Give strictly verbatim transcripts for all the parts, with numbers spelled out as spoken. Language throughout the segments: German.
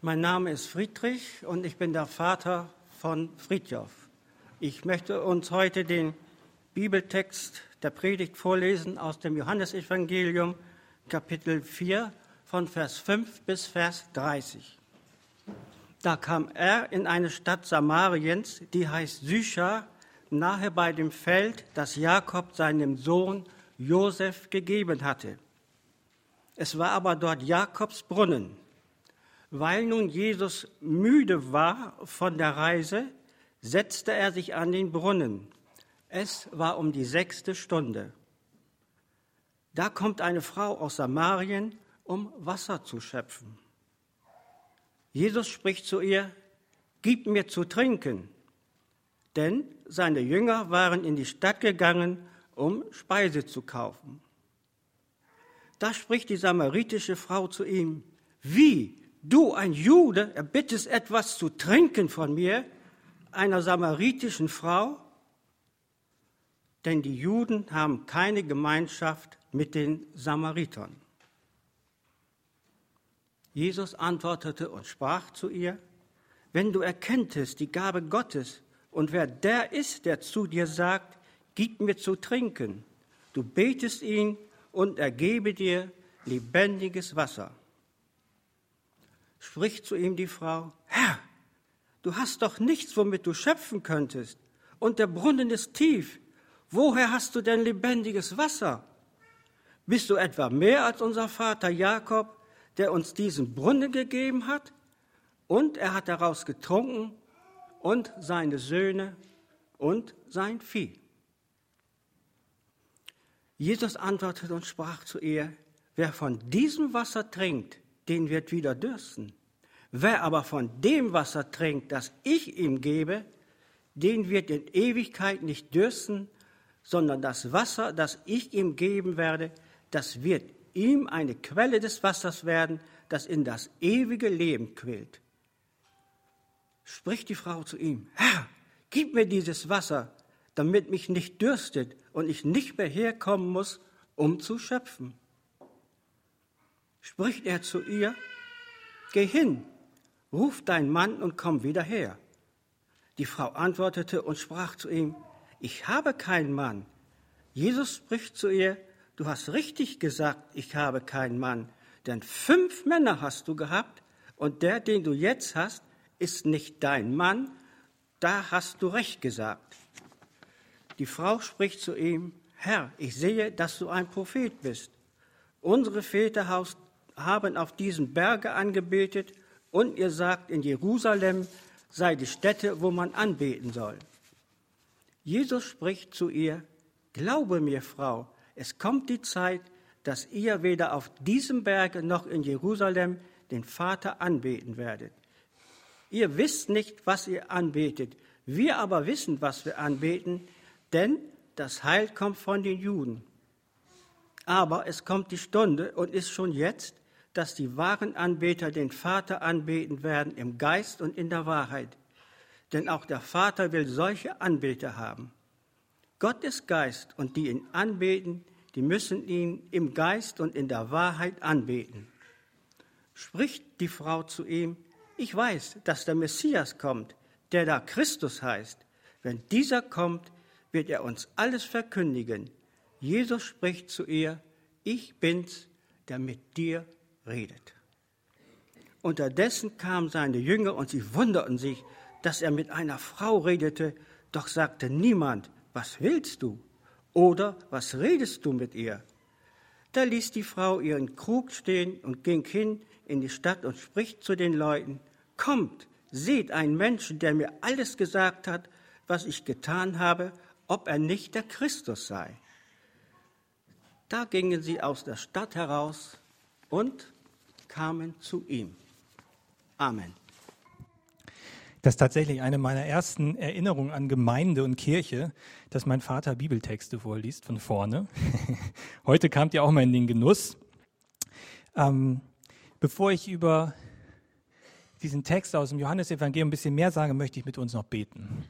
Mein Name ist Friedrich und ich bin der Vater von Fridtjof. Ich möchte uns heute den Bibeltext der Predigt vorlesen aus dem Johannesevangelium, Kapitel vier, von Vers fünf bis Vers dreißig. Da kam er in eine Stadt Samariens, die heißt Sychar, nahe bei dem Feld, das Jakob seinem Sohn Josef gegeben hatte. Es war aber dort Jakobs Brunnen. Weil nun Jesus müde war von der Reise, setzte er sich an den Brunnen. Es war um die sechste Stunde. Da kommt eine Frau aus Samarien, um Wasser zu schöpfen. Jesus spricht zu ihr: Gib mir zu trinken. Denn seine Jünger waren in die Stadt gegangen, um Speise zu kaufen. Da spricht die samaritische Frau zu ihm: Wie, du, ein Jude, erbittest etwas zu trinken von mir, einer samaritischen Frau? Denn die Juden haben keine Gemeinschaft mit den Samaritern. Jesus antwortete und sprach zu ihr: Wenn du erkenntest die Gabe Gottes und wer der ist, der zu dir sagt, gib mir zu trinken, du betest ihn und er gebe dir lebendiges Wasser. Spricht zu ihm die Frau: Herr, du hast doch nichts, womit du schöpfen könntest, und der Brunnen ist tief. Woher hast du denn lebendiges Wasser? Bist du etwa mehr als unser Vater Jakob, der uns diesen Brunnen gegeben hat? Und er hat daraus getrunken und seine Söhne und sein Vieh. Jesus antwortete und sprach zu ihr: Wer von diesem Wasser trinkt, den wird wieder dürsten. Wer aber von dem Wasser trinkt, das ich ihm gebe, den wird in Ewigkeit nicht dürsten, sondern das Wasser, das ich ihm geben werde, das wird ihm eine Quelle des Wassers werden, das in das ewige Leben quillt. Spricht die Frau zu ihm: Herr, gib mir dieses Wasser, damit mich nicht dürstet und ich nicht mehr herkommen muss, um zu schöpfen. Spricht er zu ihr: Geh hin, ruf deinen Mann und komm wieder her. Die Frau antwortete und sprach zu ihm: Ich habe keinen Mann. Jesus spricht zu ihr: Du hast richtig gesagt, ich habe keinen Mann, denn fünf Männer hast du gehabt und der, den du jetzt hast, ist nicht dein Mann. Da hast du recht gesagt. Die Frau spricht zu ihm: Herr, ich sehe, dass du ein Prophet bist. Unsere Väter haben auf diesem Berge angebetet und ihr sagt, in Jerusalem sei die Stätte, wo man anbeten soll. Jesus spricht zu ihr: Glaube mir, Frau, es kommt die Zeit, dass ihr weder auf diesem Berge noch in Jerusalem den Vater anbeten werdet. Ihr wisst nicht, was ihr anbetet. Wir aber wissen, was wir anbeten, denn das Heil kommt von den Juden. Aber es kommt die Stunde und ist schon jetzt, dass die wahren Anbeter den Vater anbeten werden im Geist und in der Wahrheit. Denn auch der Vater will solche Anbeter haben. Gott ist Geist und die ihn anbeten, die müssen ihn im Geist und in der Wahrheit anbeten. Spricht die Frau zu ihm: Ich weiß, dass der Messias kommt, der da Christus heißt. Wenn dieser kommt, wird er uns alles verkündigen. Jesus spricht zu ihr: Ich bin's, der mit dir redet. Unterdessen kamen seine Jünger und sie wunderten sich, dass er mit einer Frau redete, doch sagte niemand: Was willst du? Oder was redest du mit ihr? Da ließ die Frau ihren Krug stehen und ging hin in die Stadt und spricht zu den Leuten: Kommt, seht einen Menschen, der mir alles gesagt hat, was ich getan habe, ob er nicht der Christus sei. Da gingen sie aus der Stadt heraus und kamen zu ihm. Amen. Das ist tatsächlich eine meiner ersten Erinnerungen an Gemeinde und Kirche, dass mein Vater Bibeltexte vorliest von vorne. Heute kamt ihr auch mal in den Genuss. Ähm, bevor ich über diesen Text aus dem Johannesevangelium ein bisschen mehr sage, möchte ich mit uns noch beten.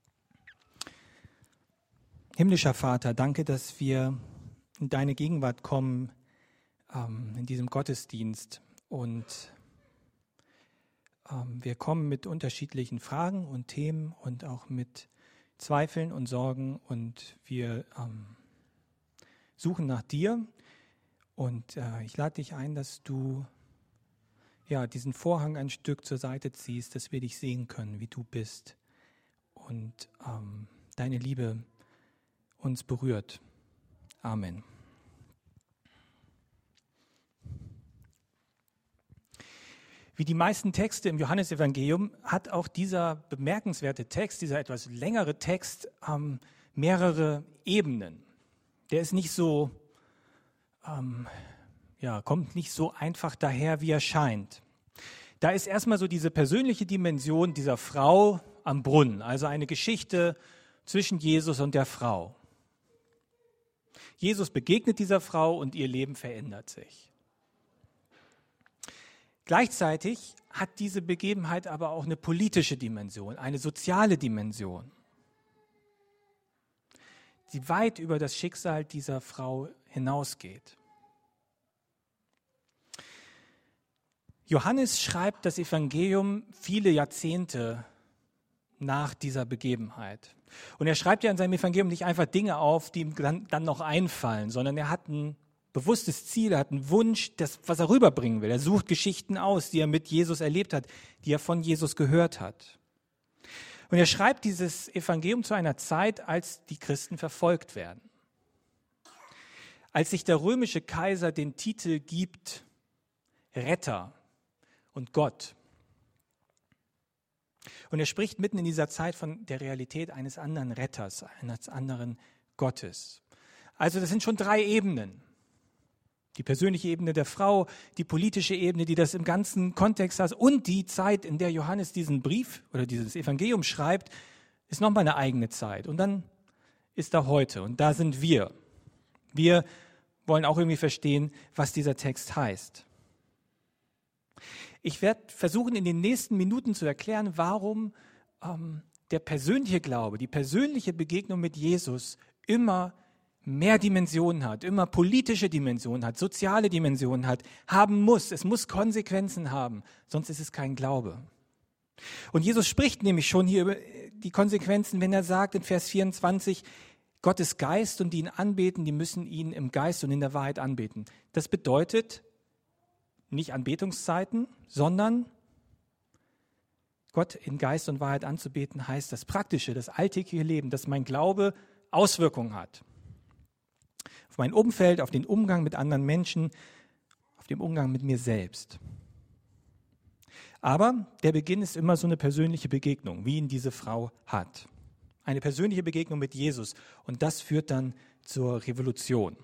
Himmlischer Vater, danke, dass wir in deine Gegenwart kommen ähm, in diesem Gottesdienst und ähm, wir kommen mit unterschiedlichen Fragen und Themen und auch mit Zweifeln und Sorgen und wir ähm, suchen nach dir. Und äh, ich lade dich ein, dass du ja, diesen Vorhang ein Stück zur Seite ziehst, dass wir dich sehen können, wie du bist und ähm, deine Liebe uns berührt. Amen. Wie die meisten Texte im Johannesevangelium hat auch dieser bemerkenswerte Text, dieser etwas längere Text, ähm, mehrere Ebenen. Der ist nicht so, ähm, ja, kommt nicht so einfach daher, wie er scheint. Da ist erstmal so diese persönliche Dimension dieser Frau am Brunnen, also eine Geschichte zwischen Jesus und der Frau. Jesus begegnet dieser Frau und ihr Leben verändert sich. Gleichzeitig hat diese Begebenheit aber auch eine politische Dimension, eine soziale Dimension, die weit über das Schicksal dieser Frau hinausgeht. Johannes schreibt das Evangelium viele Jahrzehnte nach dieser Begebenheit. Und er schreibt ja in seinem Evangelium nicht einfach Dinge auf, die ihm dann, dann noch einfallen, sondern er hat ein bewusstes Ziel, er hat einen Wunsch, das, was er rüberbringen will. Er sucht Geschichten aus, die er mit Jesus erlebt hat, die er von Jesus gehört hat. Und er schreibt dieses Evangelium zu einer Zeit, als die Christen verfolgt werden. Als sich der römische Kaiser den Titel gibt, Retter und Gott. Und er spricht mitten in dieser Zeit von der Realität eines anderen Retters, eines anderen Gottes. Also das sind schon drei Ebenen. Die persönliche Ebene der Frau, die politische Ebene, die das im ganzen Kontext hat und die Zeit, in der Johannes diesen Brief oder dieses Evangelium schreibt, ist nochmal eine eigene Zeit. Und dann ist da heute und da sind wir. Wir wollen auch irgendwie verstehen, was dieser Text heißt. Ich werde versuchen, in den nächsten Minuten zu erklären, warum ähm, der persönliche Glaube, die persönliche Begegnung mit Jesus immer mehr Dimensionen hat, immer politische Dimensionen hat, soziale Dimensionen hat, haben muss. Es muss Konsequenzen haben, sonst ist es kein Glaube. Und Jesus spricht nämlich schon hier über die Konsequenzen, wenn er sagt in Vers vierundzwanzig, Gott ist Geist und die ihn anbeten, die müssen ihn im Geist und in der Wahrheit anbeten. Das bedeutet nicht Anbetungszeiten, sondern Gott in Geist und Wahrheit anzubeten, heißt das praktische, das alltägliche Leben, dass mein Glaube Auswirkungen hat. Auf mein Umfeld, auf den Umgang mit anderen Menschen, auf den Umgang mit mir selbst. Aber der Beginn ist immer so eine persönliche Begegnung, wie ihn diese Frau hat. Eine persönliche Begegnung mit Jesus und das führt dann zur Revolution.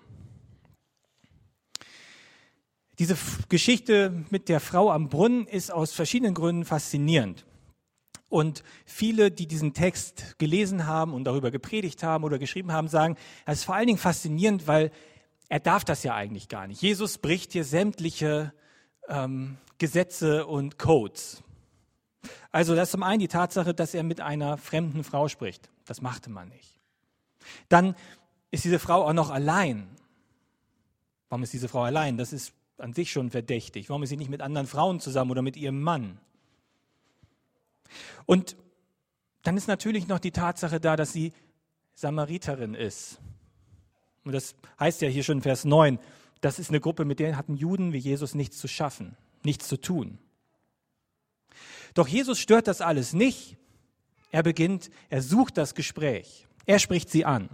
Diese Geschichte mit der Frau am Brunnen ist aus verschiedenen Gründen faszinierend. Und viele, die diesen Text gelesen haben und darüber gepredigt haben oder geschrieben haben, sagen, es ist vor allen Dingen faszinierend, weil er darf das ja eigentlich gar nicht. Jesus bricht hier sämtliche ähm, Gesetze und Codes. Also das ist zum einen die Tatsache, dass er mit einer fremden Frau spricht. Das machte man nicht. Dann ist diese Frau auch noch allein. Warum ist diese Frau allein? Das ist an sich schon verdächtig. Warum ist sie nicht mit anderen Frauen zusammen oder mit ihrem Mann? Und dann ist natürlich noch die Tatsache da, dass sie Samariterin ist. Und das heißt ja hier schon in Vers neun, das ist eine Gruppe, mit der hatten Juden wie Jesus nichts zu schaffen, nichts zu tun. Doch Jesus stört das alles nicht. Er beginnt, er sucht das Gespräch. Er spricht sie an.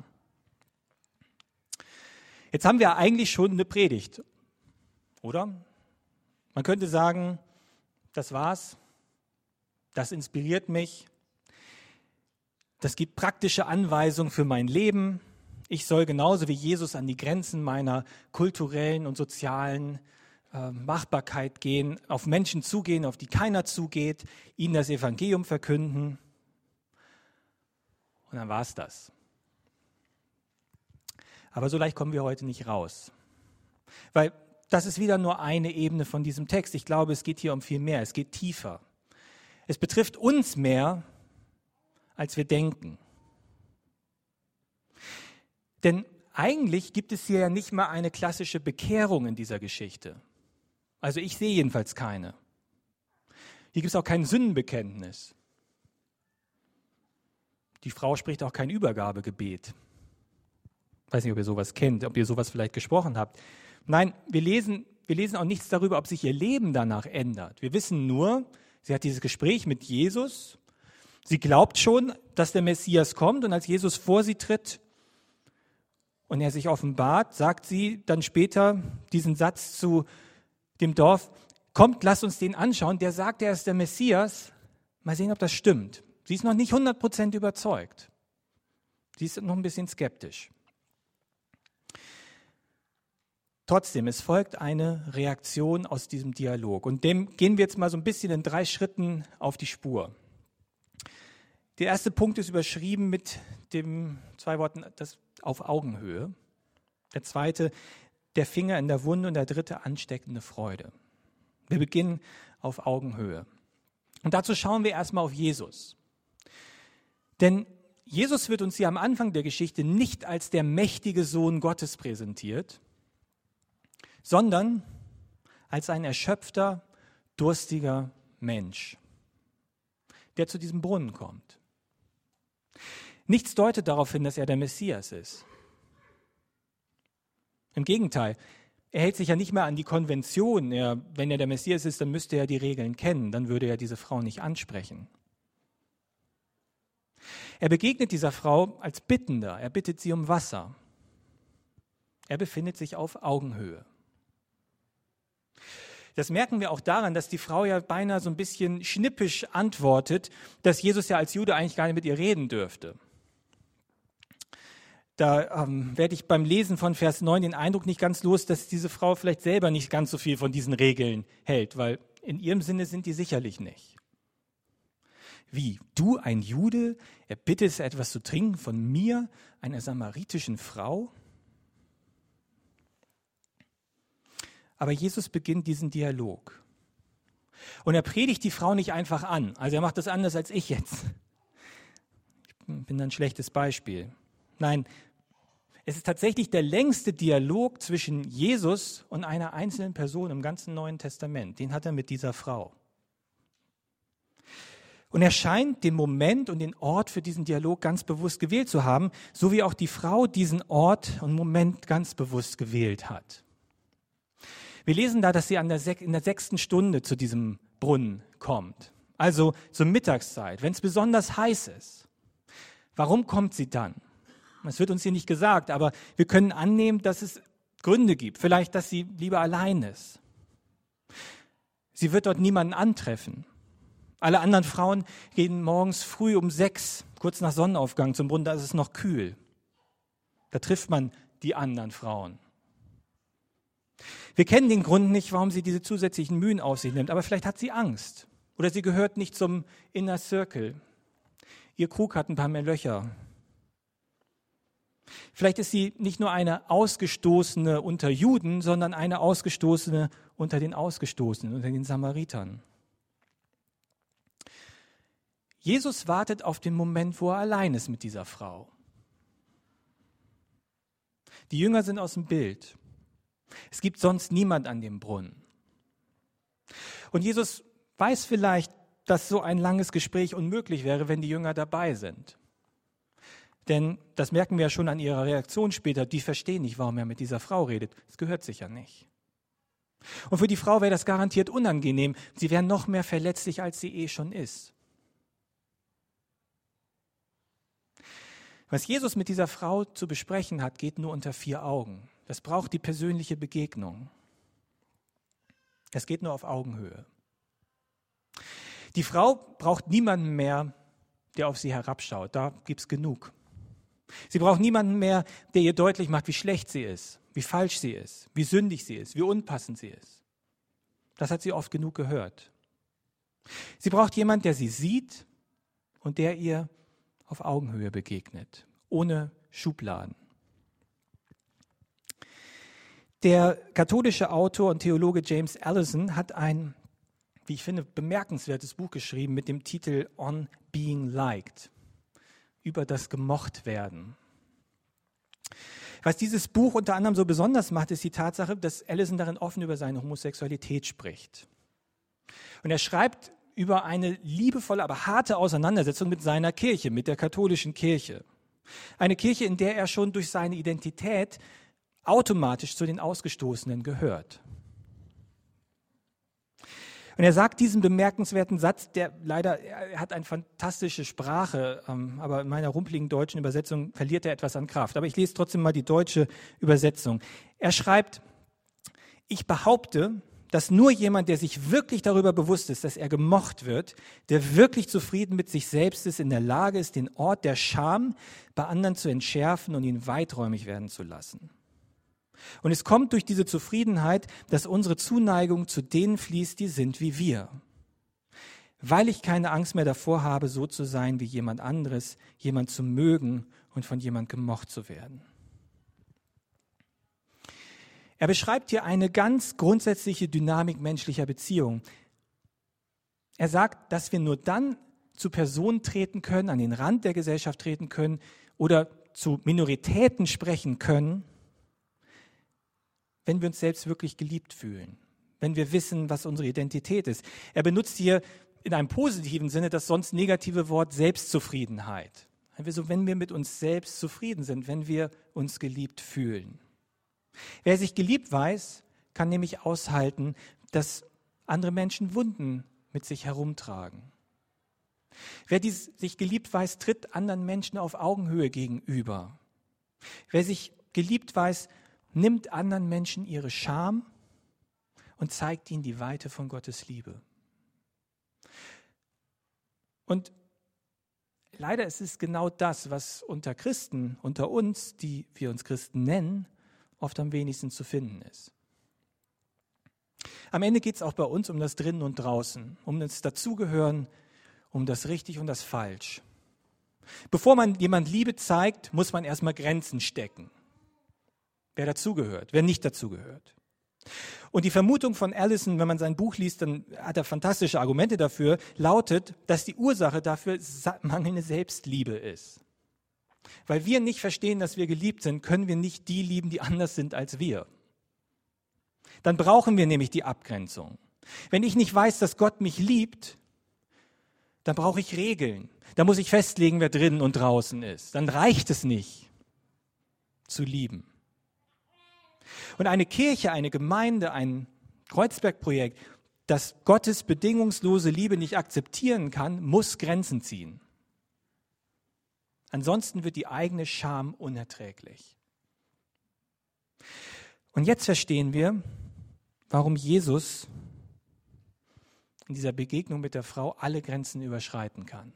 Jetzt haben wir eigentlich schon eine Predigt, oder? Man könnte sagen, das war's. Das inspiriert mich. Das gibt praktische Anweisungen für mein Leben. Ich soll genauso wie Jesus an die Grenzen meiner kulturellen und sozialen äh, Machbarkeit gehen, auf Menschen zugehen, auf die keiner zugeht, ihnen das Evangelium verkünden. Und dann war es das. Aber so leicht kommen wir heute nicht raus. Weil das ist wieder nur eine Ebene von diesem Text. Ich glaube, es geht hier um viel mehr. Es geht tiefer. Es betrifft uns mehr, als wir denken. Denn eigentlich gibt es hier ja nicht mal eine klassische Bekehrung in dieser Geschichte. Also ich sehe jedenfalls keine. Hier gibt es auch kein Sündenbekenntnis. Die Frau spricht auch kein Übergabegebet. Ich weiß nicht, ob ihr sowas kennt, ob ihr sowas vielleicht gesprochen habt. Nein, wir lesen, wir lesen auch nichts darüber, ob sich ihr Leben danach ändert. Wir wissen nur, sie hat dieses Gespräch mit Jesus. Sie glaubt schon, dass der Messias kommt, und als Jesus vor sie tritt und er sich offenbart, sagt sie dann später diesen Satz zu dem Dorf: Kommt, lasst uns den anschauen. Der sagt, er ist der Messias. Mal sehen, ob das stimmt. Sie ist noch nicht hundert Prozent überzeugt. Sie ist noch ein bisschen skeptisch. Trotzdem, es folgt eine Reaktion aus diesem Dialog. Und dem gehen wir jetzt mal so ein bisschen in drei Schritten auf die Spur. Der erste Punkt ist überschrieben mit den zwei Worten, das auf Augenhöhe. Der zweite, der Finger in der Wunde, und der dritte, ansteckende Freude. Wir beginnen auf Augenhöhe. Und dazu schauen wir erstmal auf Jesus. Denn Jesus wird uns hier am Anfang der Geschichte nicht als der mächtige Sohn Gottes präsentiert, sondern als ein erschöpfter, durstiger Mensch, der zu diesem Brunnen kommt. Nichts deutet darauf hin, dass er der Messias ist. Im Gegenteil, er hält sich ja nicht mehr an die Konvention. Er, wenn er der Messias ist, dann müsste er die Regeln kennen, dann würde er diese Frau nicht ansprechen. Er begegnet dieser Frau als Bittender, er bittet sie um Wasser. Er befindet sich auf Augenhöhe. Das merken wir auch daran, dass die Frau ja beinahe so ein bisschen schnippisch antwortet, dass Jesus ja als Jude eigentlich gar nicht mit ihr reden dürfte. Da ähm, werde ich beim Lesen von Vers neun den Eindruck nicht ganz los, dass diese Frau vielleicht selber nicht ganz so viel von diesen Regeln hält, weil in ihrem Sinne sind die sicherlich nicht. Wie, du, ein Jude, erbittest etwas zu trinken von mir, einer samaritischen Frau? Aber Jesus beginnt diesen Dialog. Und er predigt die Frau nicht einfach an. Also er macht das anders als ich jetzt. Ich bin ein schlechtes Beispiel. Nein, es ist tatsächlich der längste Dialog zwischen Jesus und einer einzelnen Person im ganzen Neuen Testament. Den hat er mit dieser Frau. Und er scheint den Moment und den Ort für diesen Dialog ganz bewusst gewählt zu haben, so wie auch die Frau diesen Ort und Moment ganz bewusst gewählt hat. Wir lesen da, dass sie an der Sek- in der sechsten Stunde zu diesem Brunnen kommt, also zur Mittagszeit, wenn es besonders heiß ist. Warum kommt sie dann? Das wird uns hier nicht gesagt, aber wir können annehmen, dass es Gründe gibt. Vielleicht, dass sie lieber allein ist. Sie wird dort niemanden antreffen. Alle anderen Frauen gehen morgens früh um sechs, kurz nach Sonnenaufgang zum Brunnen, da ist es noch kühl. Da trifft man die anderen Frauen. Wir kennen den Grund nicht, warum sie diese zusätzlichen Mühen auf sich nimmt, aber vielleicht hat sie Angst oder sie gehört nicht zum Inner Circle. Ihr Krug hat ein paar mehr Löcher. Vielleicht ist sie nicht nur eine Ausgestoßene unter Juden, sondern eine Ausgestoßene unter den Ausgestoßenen, unter den Samaritern. Jesus wartet auf den Moment, wo er allein ist mit dieser Frau. Die Jünger sind aus dem Bild. Es gibt sonst niemand an dem Brunnen. Und Jesus weiß vielleicht, dass so ein langes Gespräch unmöglich wäre, wenn die Jünger dabei sind. Denn das merken wir ja schon an ihrer Reaktion später, die verstehen nicht, warum er mit dieser Frau redet. Das gehört sich ja nicht. Und für die Frau wäre das garantiert unangenehm. Sie wäre noch mehr verletzlich, als sie eh schon ist. Was Jesus mit dieser Frau zu besprechen hat, geht nur unter vier Augen. Das braucht die persönliche Begegnung. Es geht nur auf Augenhöhe. Die Frau braucht niemanden mehr, der auf sie herabschaut. Da gibt es genug. Sie braucht niemanden mehr, der ihr deutlich macht, wie schlecht sie ist, wie falsch sie ist, wie sündig sie ist, wie unpassend sie ist. Das hat sie oft genug gehört. Sie braucht jemanden, der sie sieht und der ihr auf Augenhöhe begegnet, ohne Schubladen. Der katholische Autor und Theologe James Allison hat ein, wie ich finde, bemerkenswertes Buch geschrieben mit dem Titel On Being Liked, über das Gemochtwerden. Was dieses Buch unter anderem so besonders macht, ist die Tatsache, dass Allison darin offen über seine Homosexualität spricht. Und er schreibt über eine liebevolle, aber harte Auseinandersetzung mit seiner Kirche, mit der katholischen Kirche. Eine Kirche, in der er schon durch seine Identität automatisch zu den Ausgestoßenen gehört. Und er sagt diesen bemerkenswerten Satz, der leider, er hat eine fantastische Sprache, aber in meiner rumpeligen deutschen Übersetzung verliert er etwas an Kraft. Aber ich lese trotzdem mal die deutsche Übersetzung. Er schreibt: Ich behaupte, dass nur jemand, der sich wirklich darüber bewusst ist, dass er gemocht wird, der wirklich zufrieden mit sich selbst ist, in der Lage ist, den Ort der Scham bei anderen zu entschärfen und ihn weiträumig werden zu lassen. Und es kommt durch diese Zufriedenheit, dass unsere Zuneigung zu denen fließt, die sind wie wir. Weil ich keine Angst mehr davor habe, so zu sein wie jemand anderes, jemand zu mögen und von jemand gemocht zu werden. Er beschreibt hier eine ganz grundsätzliche Dynamik menschlicher Beziehung. Er sagt, dass wir nur dann zu Personen treten können, an den Rand der Gesellschaft treten können oder zu Minoritäten sprechen können, wenn wir uns selbst wirklich geliebt fühlen, wenn wir wissen, was unsere Identität ist. Er benutzt hier in einem positiven Sinne das sonst negative Wort Selbstzufriedenheit. Also wenn wir mit uns selbst zufrieden sind, wenn wir uns geliebt fühlen. Wer sich geliebt weiß, kann nämlich aushalten, dass andere Menschen Wunden mit sich herumtragen. Wer dies, sich geliebt weiß, tritt anderen Menschen auf Augenhöhe gegenüber. Wer sich geliebt weiß, nimmt anderen Menschen ihre Scham und zeigt ihnen die Weite von Gottes Liebe. Und leider ist es genau das, was unter Christen, unter uns, die wir uns Christen nennen, oft am wenigsten zu finden ist. Am Ende geht es auch bei uns um das Drinnen und Draußen, um das Dazugehören, um das Richtig und das Falsch. Bevor man jemand Liebe zeigt, muss man erstmal Grenzen stecken. Wer dazugehört, wer nicht dazugehört. Und die Vermutung von Allison, wenn man sein Buch liest, dann hat er fantastische Argumente dafür, lautet, dass die Ursache dafür mangelnde Selbstliebe ist. Weil wir nicht verstehen, dass wir geliebt sind, können wir nicht die lieben, die anders sind als wir. Dann brauchen wir nämlich die Abgrenzung. Wenn ich nicht weiß, dass Gott mich liebt, dann brauche ich Regeln. Da muss ich festlegen, wer drinnen und draußen ist. Dann reicht es nicht, zu lieben. Und eine Kirche, eine Gemeinde, ein Kreuzberg-Projekt, das Gottes bedingungslose Liebe nicht akzeptieren kann, muss Grenzen ziehen. Ansonsten wird die eigene Scham unerträglich. Und jetzt verstehen wir, warum Jesus in dieser Begegnung mit der Frau alle Grenzen überschreiten kann.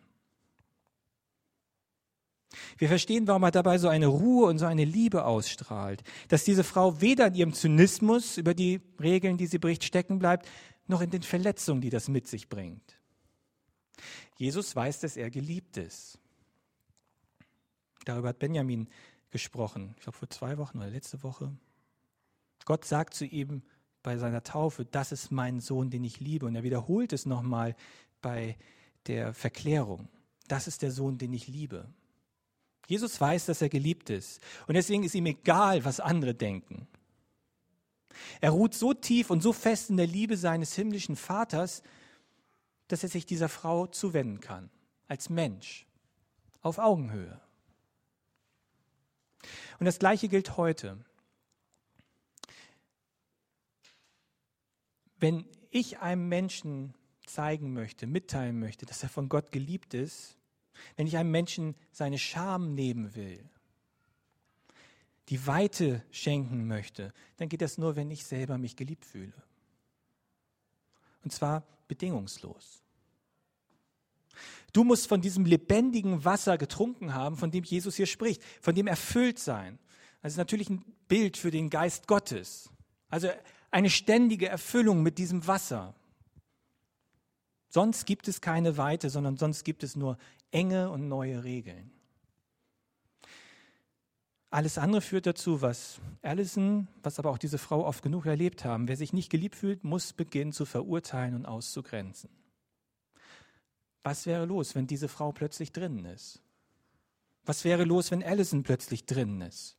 Wir verstehen, warum er dabei so eine Ruhe und so eine Liebe ausstrahlt, dass diese Frau weder in ihrem Zynismus über die Regeln, die sie bricht, stecken bleibt, noch in den Verletzungen, die das mit sich bringt. Jesus weiß, dass er geliebt ist. Darüber hat Benjamin gesprochen, ich glaube vor zwei Wochen oder letzte Woche. Gott sagt zu ihm bei seiner Taufe, das ist mein Sohn, den ich liebe. Und er wiederholt es nochmal bei der Verklärung. Das ist der Sohn, den ich liebe. Jesus weiß, dass er geliebt ist. Und deswegen ist ihm egal, was andere denken. Er ruht so tief und so fest in der Liebe seines himmlischen Vaters, dass er sich dieser Frau zuwenden kann. Als Mensch. Auf Augenhöhe. Und das Gleiche gilt heute. Wenn ich einem Menschen zeigen möchte, mitteilen möchte, dass er von Gott geliebt ist, wenn ich einem Menschen seine Scham nehmen will, die Weite schenken möchte, dann geht das nur, wenn ich selber mich geliebt fühle. Und zwar bedingungslos. Du musst von diesem lebendigen Wasser getrunken haben, von dem Jesus hier spricht, von dem erfüllt sein. Das ist natürlich ein Bild für den Geist Gottes. Also eine ständige Erfüllung mit diesem Wasser. Sonst gibt es keine Weite, sondern sonst gibt es nur enge und neue Regeln. Alles andere führt dazu, was Allison, was aber auch diese Frau oft genug erlebt haben. Wer sich nicht geliebt fühlt, muss beginnen zu verurteilen und auszugrenzen. Was wäre los, wenn diese Frau plötzlich drinnen ist? Was wäre los, wenn Allison plötzlich drinnen ist?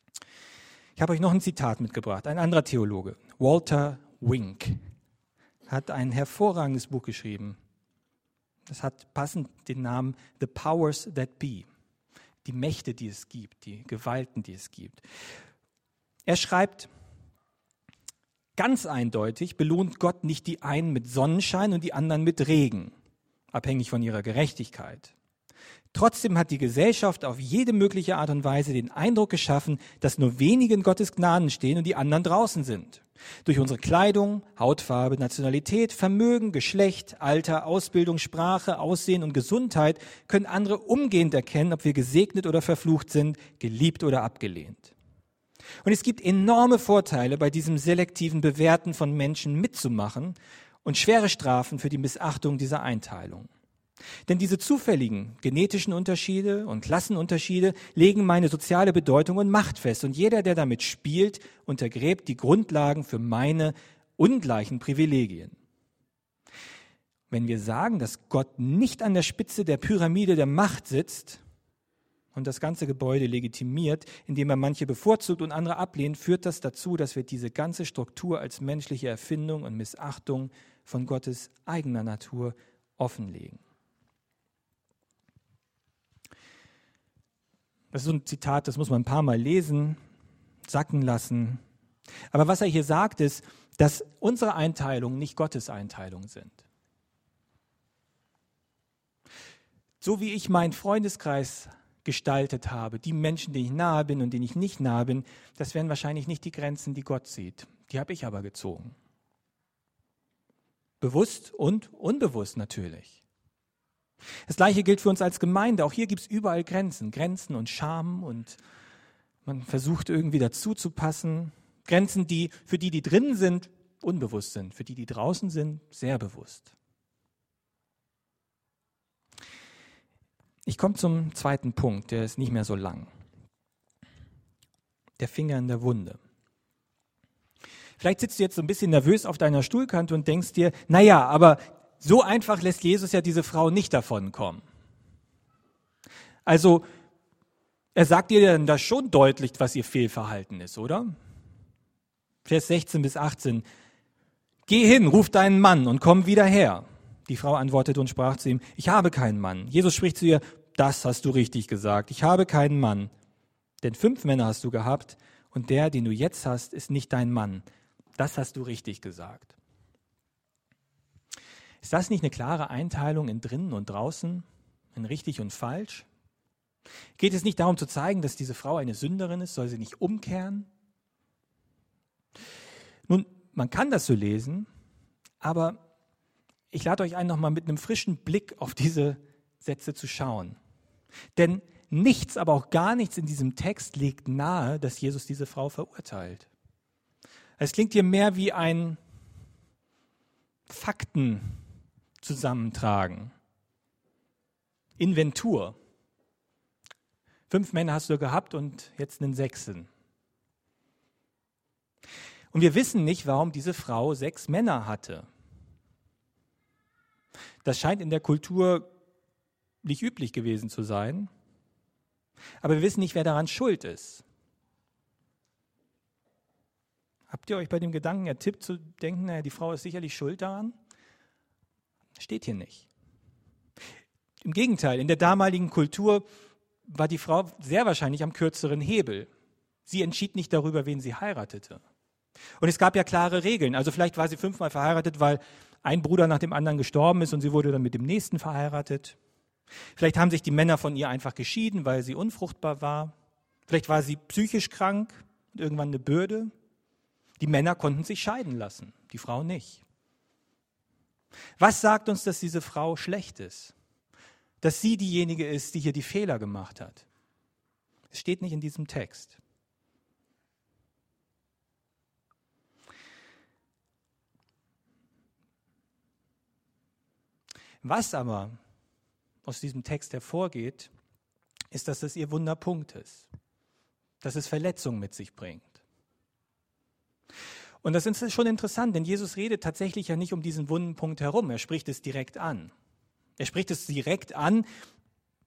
Ich habe euch noch ein Zitat mitgebracht, ein anderer Theologe, Walter Wink, hat ein hervorragendes Buch geschrieben. Das hat passend den Namen The Powers That Be. Die Mächte, die es gibt, die Gewalten, die es gibt. Er schreibt, ganz eindeutig belohnt Gott nicht die einen mit Sonnenschein und die anderen mit Regen, abhängig von ihrer Gerechtigkeit. Trotzdem hat die Gesellschaft auf jede mögliche Art und Weise den Eindruck geschaffen, dass nur wenige in Gottes Gnaden stehen und die anderen draußen sind. Durch unsere Kleidung, Hautfarbe, Nationalität, Vermögen, Geschlecht, Alter, Ausbildung, Sprache, Aussehen und Gesundheit können andere umgehend erkennen, ob wir gesegnet oder verflucht sind, geliebt oder abgelehnt. Und es gibt enorme Vorteile, bei diesem selektiven Bewerten von Menschen mitzumachen und schwere Strafen für die Missachtung dieser Einteilung. Denn diese zufälligen genetischen Unterschiede und Klassenunterschiede legen meine soziale Bedeutung und Macht fest. Und jeder, der damit spielt, untergräbt die Grundlagen für meine ungleichen Privilegien. Wenn wir sagen, dass Gott nicht an der Spitze der Pyramide der Macht sitzt und das ganze Gebäude legitimiert, indem er manche bevorzugt und andere ablehnt, führt das dazu, dass wir diese ganze Struktur als menschliche Erfindung und Missachtung von Gottes eigener Natur offenlegen. Das ist so ein Zitat, das muss man ein paar Mal lesen, sacken lassen. Aber was er hier sagt, ist, dass unsere Einteilungen nicht Gottes Einteilungen sind. So wie ich meinen Freundeskreis gestaltet habe, die Menschen, denen ich nahe bin und denen ich nicht nahe bin, das wären wahrscheinlich nicht die Grenzen, die Gott sieht. Die habe ich aber gezogen. Bewusst und unbewusst natürlich. Das Gleiche gilt für uns als Gemeinde. Auch hier gibt es überall Grenzen. Grenzen und Scham und man versucht irgendwie dazu zu passen. Grenzen, die für die, die drinnen sind, unbewusst sind. Für die, die draußen sind, sehr bewusst. Ich komme zum zweiten Punkt, der ist nicht mehr so lang. Der Finger in der Wunde. Vielleicht sitzt du jetzt so ein bisschen nervös auf deiner Stuhlkante und denkst dir, naja, aber so einfach lässt Jesus ja diese Frau nicht davon kommen. Also, er sagt ihr dann da schon deutlich, was ihr Fehlverhalten ist, oder? Vers sechzehn bis achtzehn. Geh hin, ruf deinen Mann und komm wieder her. Die Frau antwortete und sprach zu ihm, ich habe keinen Mann. Jesus spricht zu ihr, das hast du richtig gesagt, ich habe keinen Mann. Denn fünf Männer hast du gehabt und der, den du jetzt hast, ist nicht dein Mann. Das hast du richtig gesagt. Ist das nicht eine klare Einteilung in drinnen und draußen, in richtig und falsch? Geht es nicht darum zu zeigen, dass diese Frau eine Sünderin ist? Soll sie nicht umkehren? Nun, man kann das so lesen, aber ich lade euch ein, nochmal mit einem frischen Blick auf diese Sätze zu schauen. Denn nichts, aber auch gar nichts in diesem Text legt nahe, dass Jesus diese Frau verurteilt. Es klingt hier mehr wie ein Fakten zusammentragen. Inventur. Fünf Männer hast du gehabt und jetzt einen Sechsten. Und wir wissen nicht, warum diese Frau sechs Männer hatte. Das scheint in der Kultur nicht üblich gewesen zu sein. Aber wir wissen nicht, wer daran schuld ist. Habt ihr euch bei dem Gedanken ertippt zu denken, naja, die Frau ist sicherlich schuld daran? Steht hier nicht. Im Gegenteil, in der damaligen Kultur war die Frau sehr wahrscheinlich am kürzeren Hebel. Sie entschied nicht darüber, wen sie heiratete. Und es gab ja klare Regeln. Also vielleicht war sie fünfmal verheiratet, weil ein Bruder nach dem anderen gestorben ist und sie wurde dann mit dem nächsten verheiratet. Vielleicht haben sich die Männer von ihr einfach geschieden, weil sie unfruchtbar war. Vielleicht war sie psychisch krank und irgendwann eine Bürde. Die Männer konnten sich scheiden lassen, die Frau nicht. Was sagt uns, dass diese Frau schlecht ist? Dass sie diejenige ist, die hier die Fehler gemacht hat? Es steht nicht in diesem Text. Was aber aus diesem Text hervorgeht, ist, dass es ihr Wunderpunkt ist, dass es Verletzung mit sich bringt. Und das ist schon interessant, denn Jesus redet tatsächlich ja nicht um diesen wunden Punkt herum. Er spricht es direkt an. Er spricht es direkt an,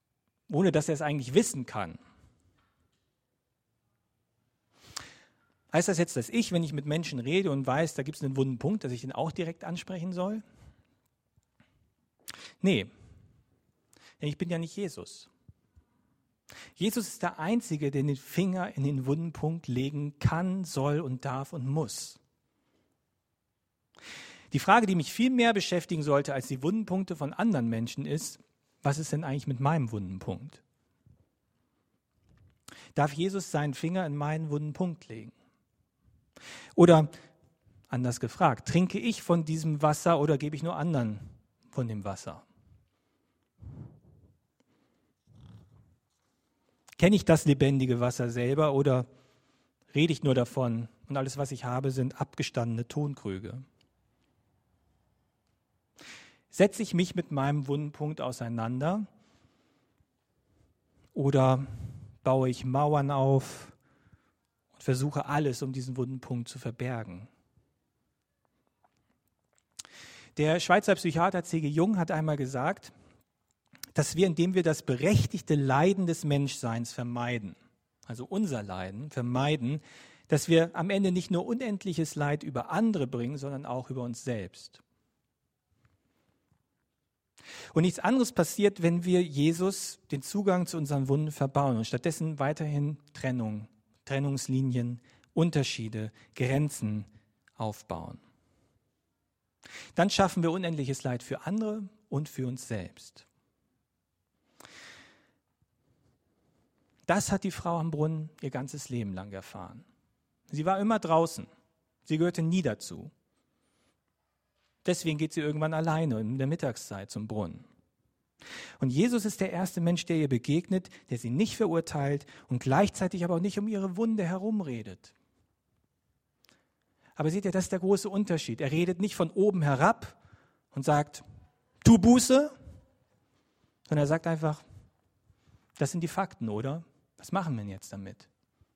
ohne dass er es eigentlich wissen kann. Heißt das jetzt, dass ich, wenn ich mit Menschen rede und weiß, da gibt es einen wunden Punkt, dass ich den auch direkt ansprechen soll? Nee, denn ich bin ja nicht Jesus. Jesus ist der Einzige, der den Finger in den wunden Punkt legen kann, soll und darf und muss. Die Frage, die mich viel mehr beschäftigen sollte als die wunden Punkte von anderen Menschen ist, was ist denn eigentlich mit meinem wunden Punkt? Darf Jesus seinen Finger in meinen wunden Punkt legen? Oder anders gefragt, trinke ich von diesem Wasser oder gebe ich nur anderen von dem Wasser? Kenne ich das lebendige Wasser selber oder rede ich nur davon und alles, was ich habe, sind abgestandene Tonkrüge? Setze ich mich mit meinem wunden Punkt auseinander oder baue ich Mauern auf und versuche alles, um diesen wunden Punkt zu verbergen? Der Schweizer Psychiater C G Jung hat einmal gesagt, dass wir, indem wir das berechtigte Leiden des Menschseins vermeiden, also unser Leiden vermeiden, dass wir am Ende nicht nur unendliches Leid über andere bringen, sondern auch über uns selbst. Und nichts anderes passiert, wenn wir Jesus den Zugang zu unseren Wunden verbauen und stattdessen weiterhin Trennung, Trennungslinien, Unterschiede, Grenzen aufbauen. Dann schaffen wir unendliches Leid für andere und für uns selbst. Das hat die Frau am Brunnen ihr ganzes Leben lang erfahren. Sie war immer draußen. Sie gehörte nie dazu. Deswegen geht sie irgendwann alleine in der Mittagszeit zum Brunnen. Und Jesus ist der erste Mensch, der ihr begegnet, der sie nicht verurteilt und gleichzeitig aber auch nicht um ihre Wunde herumredet. Aber seht ihr, das ist der große Unterschied. Er redet nicht von oben herab und sagt, tu Buße, sondern er sagt einfach, das sind die Fakten, oder? Was machen wir denn jetzt damit?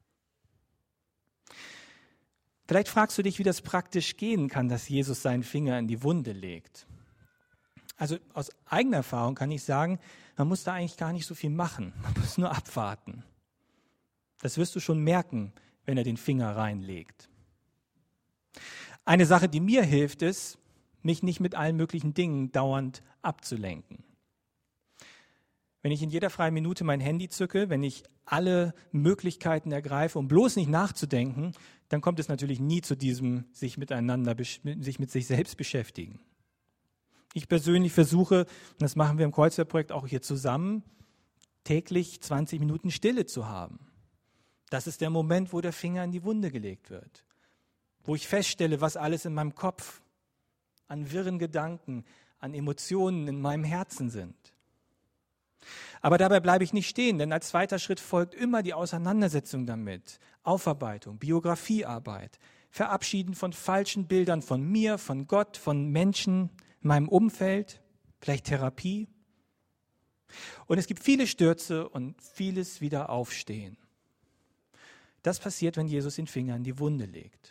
Vielleicht fragst du dich, wie das praktisch gehen kann, dass Jesus seinen Finger in die Wunde legt. Also aus eigener Erfahrung kann ich sagen, man muss da eigentlich gar nicht so viel machen. Man muss nur abwarten. Das wirst du schon merken, wenn er den Finger reinlegt. Eine Sache, die mir hilft, ist, mich nicht mit allen möglichen Dingen dauernd abzulenken. Wenn ich in jeder freien Minute mein Handy zücke, wenn ich alle Möglichkeiten ergreife, um bloß nicht nachzudenken, dann kommt es natürlich nie zu diesem sich miteinander, sich mit sich selbst beschäftigen. Ich persönlich versuche, und das machen wir im Kreuzwerk-Projekt auch hier zusammen, täglich zwanzig Minuten Stille zu haben. Das ist der Moment, wo der Finger in die Wunde gelegt wird. Wo ich feststelle, was alles in meinem Kopf an wirren Gedanken, an Emotionen in meinem Herzen sind. Aber dabei bleibe ich nicht stehen, denn als zweiter Schritt folgt immer die Auseinandersetzung damit. Aufarbeitung, Biografiearbeit, Verabschieden von falschen Bildern von mir, von Gott, von Menschen in meinem Umfeld, vielleicht Therapie. Und es gibt viele Stürze und vieles wieder Aufstehen. Das passiert, wenn Jesus den Finger in die Wunde legt.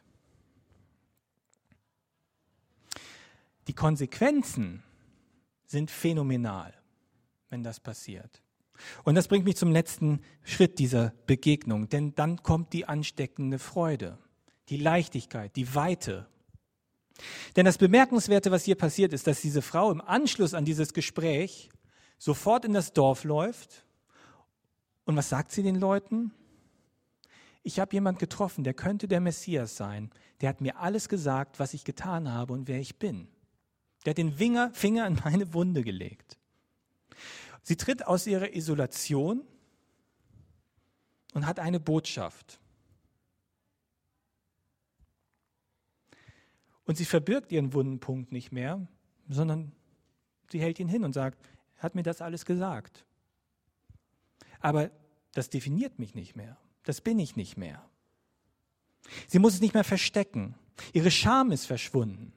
Die Konsequenzen sind phänomenal, wenn das passiert. Und das bringt mich zum letzten Schritt dieser Begegnung, denn dann kommt die ansteckende Freude, die Leichtigkeit, die Weite. Denn das Bemerkenswerte, was hier passiert, ist, dass diese Frau im Anschluss an dieses Gespräch sofort in das Dorf läuft. Und was sagt sie den Leuten? Ich habe jemanden getroffen, der könnte der Messias sein. Der hat mir alles gesagt, was ich getan habe und wer ich bin. Der hat den Finger, Finger in meine Wunde gelegt. Sie tritt aus ihrer Isolation und hat eine Botschaft. Und sie verbirgt ihren Wundenpunkt nicht mehr, sondern sie hält ihn hin und sagt, er hat mir das alles gesagt. Aber das definiert mich nicht mehr. Das bin ich nicht mehr. Sie muss es nicht mehr verstecken. Ihre Scham ist verschwunden.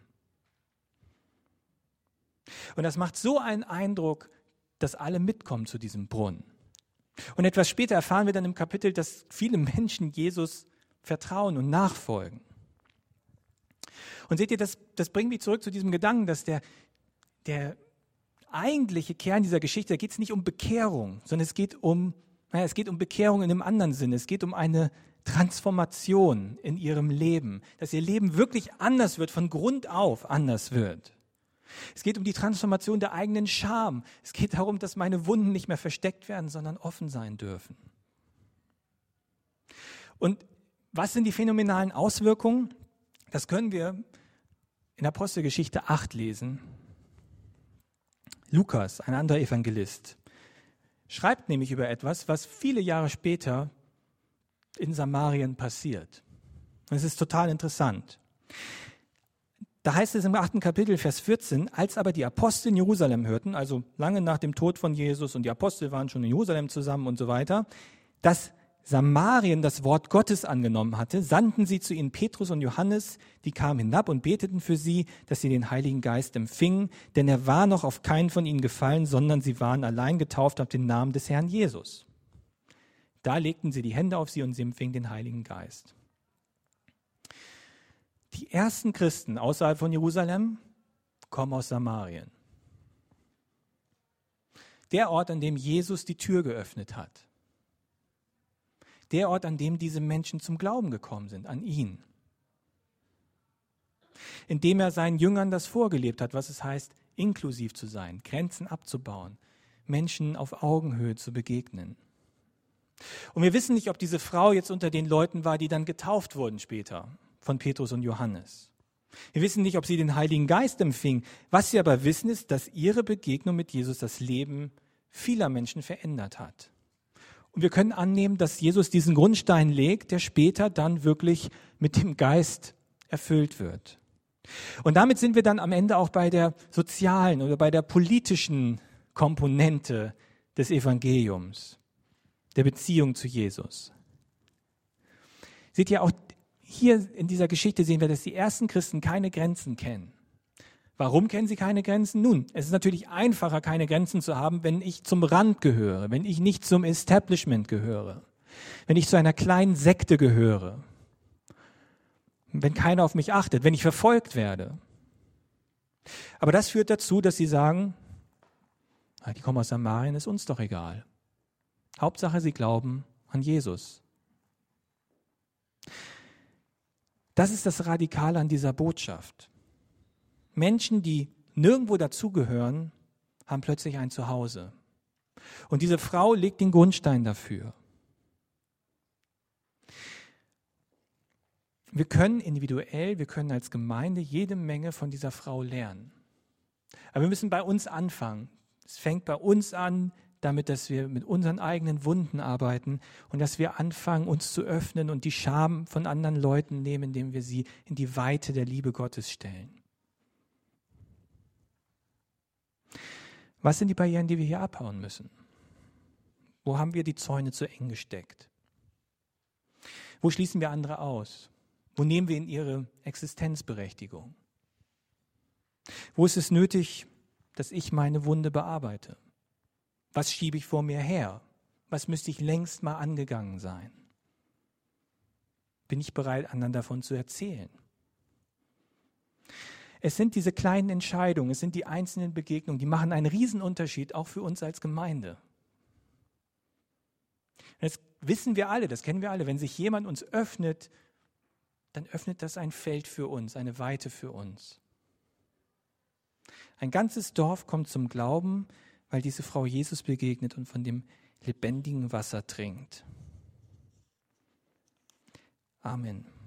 Und das macht so einen Eindruck, dass alle mitkommen zu diesem Brunnen. Und etwas später erfahren wir dann im Kapitel, dass viele Menschen Jesus vertrauen und nachfolgen. Und seht ihr, das, das bringt mich zurück zu diesem Gedanken, dass der, der eigentliche Kern dieser Geschichte, da geht es nicht um Bekehrung, sondern es geht um Naja, es geht um Bekehrung in einem anderen Sinne. Es geht um eine Transformation in ihrem Leben, dass ihr Leben wirklich anders wird, von Grund auf anders wird. Es geht um die Transformation der eigenen Scham. Es geht darum, dass meine Wunden nicht mehr versteckt werden, sondern offen sein dürfen. Und was sind die phänomenalen Auswirkungen? Das können wir in Apostelgeschichte acht lesen. Lukas, ein anderer Evangelist, schreibt nämlich über etwas, was viele Jahre später in Samarien passiert. Und es ist total interessant. Da heißt es im achten Kapitel, Vers vierzehn, als aber die Apostel in Jerusalem hörten, also lange nach dem Tod von Jesus und die Apostel waren schon in Jerusalem zusammen und so weiter, dass Samarien das Wort Gottes angenommen hatte, sandten sie zu ihnen Petrus und Johannes, die kamen hinab und beteten für sie, dass sie den Heiligen Geist empfingen, denn er war noch auf keinen von ihnen gefallen, sondern sie waren allein getauft auf den Namen des Herrn Jesus. Da legten sie die Hände auf sie und sie empfingen den Heiligen Geist. Die ersten Christen außerhalb von Jerusalem kommen aus Samarien. Der Ort, an dem Jesus die Tür geöffnet hat. Der Ort, an dem diese Menschen zum Glauben gekommen sind, an ihn. Indem er seinen Jüngern das vorgelebt hat, was es heißt, inklusiv zu sein, Grenzen abzubauen, Menschen auf Augenhöhe zu begegnen. Und wir wissen nicht, ob diese Frau jetzt unter den Leuten war, die dann getauft wurden später von Petrus und Johannes. Wir wissen nicht, ob sie den Heiligen Geist empfing. Was wir aber wissen, ist, dass ihre Begegnung mit Jesus das Leben vieler Menschen verändert hat. Und wir können annehmen, dass Jesus diesen Grundstein legt, der später dann wirklich mit dem Geist erfüllt wird. Und damit sind wir dann am Ende auch bei der sozialen oder bei der politischen Komponente des Evangeliums, der Beziehung zu Jesus. Seht ihr, auch hier in dieser Geschichte sehen wir, dass die ersten Christen keine Grenzen kennen. Warum kennen sie keine Grenzen? Nun, es ist natürlich einfacher, keine Grenzen zu haben, wenn ich zum Rand gehöre, wenn ich nicht zum Establishment gehöre, wenn ich zu einer kleinen Sekte gehöre, wenn keiner auf mich achtet, wenn ich verfolgt werde. Aber das führt dazu, dass sie sagen, die kommen aus Samarien, ist uns doch egal. Hauptsache, sie glauben an Jesus. Das ist das Radikale an dieser Botschaft. Menschen, die nirgendwo dazugehören, haben plötzlich ein Zuhause. Und diese Frau legt den Grundstein dafür. Wir können individuell, wir können als Gemeinde jede Menge von dieser Frau lernen. Aber wir müssen bei uns anfangen. Es fängt bei uns an, damit, dass wir mit unseren eigenen Wunden arbeiten und dass wir anfangen, uns zu öffnen und die Scham von anderen Leuten nehmen, indem wir sie in die Weite der Liebe Gottes stellen. Was sind die Barrieren, die wir hier abhauen müssen? Wo haben wir die Zäune zu eng gesteckt? Wo schließen wir andere aus? Wo nehmen wir in ihre Existenzberechtigung? Wo ist es nötig, dass ich meine Wunde bearbeite? Was schiebe ich vor mir her? Was müsste ich längst mal angegangen sein? Bin ich bereit, anderen davon zu erzählen? Es sind diese kleinen Entscheidungen, es sind die einzelnen Begegnungen, die machen einen Riesenunterschied, auch für uns als Gemeinde. Das wissen wir alle, das kennen wir alle. Wenn sich jemand uns öffnet, dann öffnet das ein Feld für uns, eine Weite für uns. Ein ganzes Dorf kommt zum Glauben, weil diese Frau Jesus begegnet und von dem lebendigen Wasser trinkt. Amen.